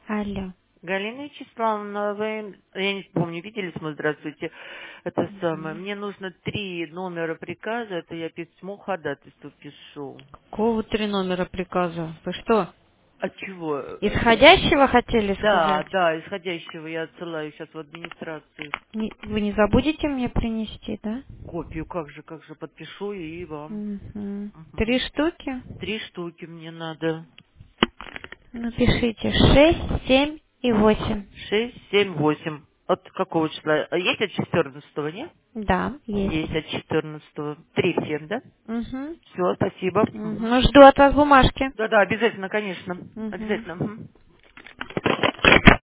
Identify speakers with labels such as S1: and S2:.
S1: Алло.
S2: Галина Вячеславовна, вы, я не помню, виделись мы, здравствуйте, это самое,
S1: Мгм.
S2: мне нужно 3 номера приказа, это я письмо ходатайство пишу.
S1: Какого 3 номера приказа? Вы что,
S2: А чего?
S1: исходящего хотели
S2: Да,
S1: сказать?
S2: да, исходящего я отсылаю сейчас в администрацию.
S1: Вы не забудете мне принести, да?
S2: Копию, как же, подпишу и вам.
S1: Мгм.
S2: Мгм.
S1: 3 штуки?
S2: 3 штуки мне надо.
S1: Напишите 6, 7 и 8.
S2: 6, 7, 8. От какого числа? А есть от 14-го, нет?
S1: Да, есть.
S2: Есть от 14-го. 3 всем, да?
S1: Угу.
S2: Все, спасибо. Мгм.
S1: Ну, жду от вас бумажки.
S2: Да-да, обязательно, конечно.
S1: Угу.
S2: Обязательно. Мгм.